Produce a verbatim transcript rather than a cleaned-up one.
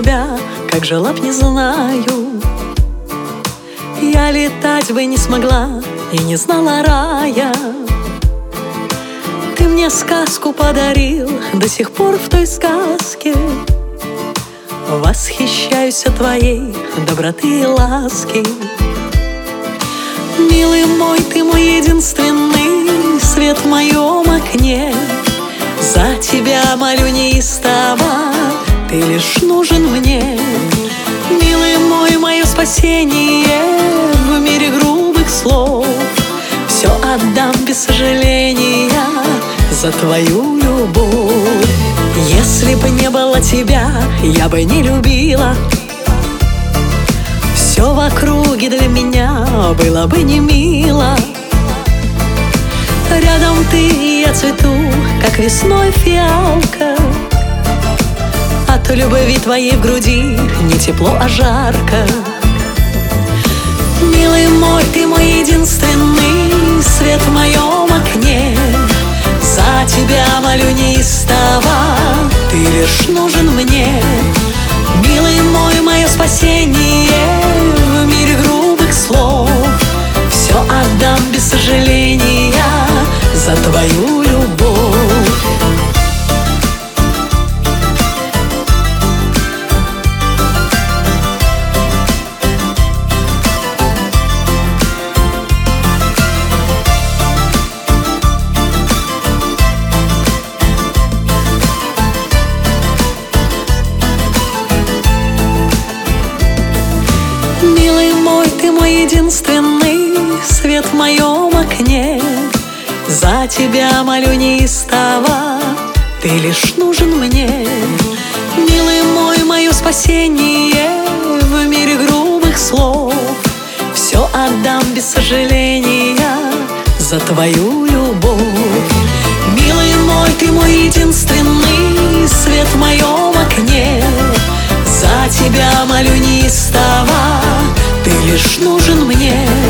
тебя, как жила б, не знаю. Я летать бы не смогла и не знала рая. Ты мне сказку подарил, до сих пор в той сказке восхищаюсь твоей доброты и ласки. Милый мой, ты мой единственный свет в моем окне. За тебя молю неистово, ты лишь нужен мне. Милый мой, мое спасение в мире грубых слов. Все отдам без сожаления за твою любовь. Если бы не было тебя, я бы не любила. Все в округе для меня было бы не мило. Рядом ты, и я цвету, как весной фиалка. От любви твоей в груди не тепло, а жарко. Милый мой, ты мой единственный свет в моем окне. За тебя молю неистово, ты лишь нужен мне. Милый мой, мое спасение в мире грубых слов. Все отдам без сожаления за твою любовь. Милый мой, ты мой единственный свет в моем окне. За тебя молю неистово, ты лишь нужен мне. Милый мой, мое спасение в мире грубых слов. Все отдам без сожаления за твою любовь. Милый мой, ты мой единственный свет в моем окне. За тебя молю неистово, ты лишь нужен мне.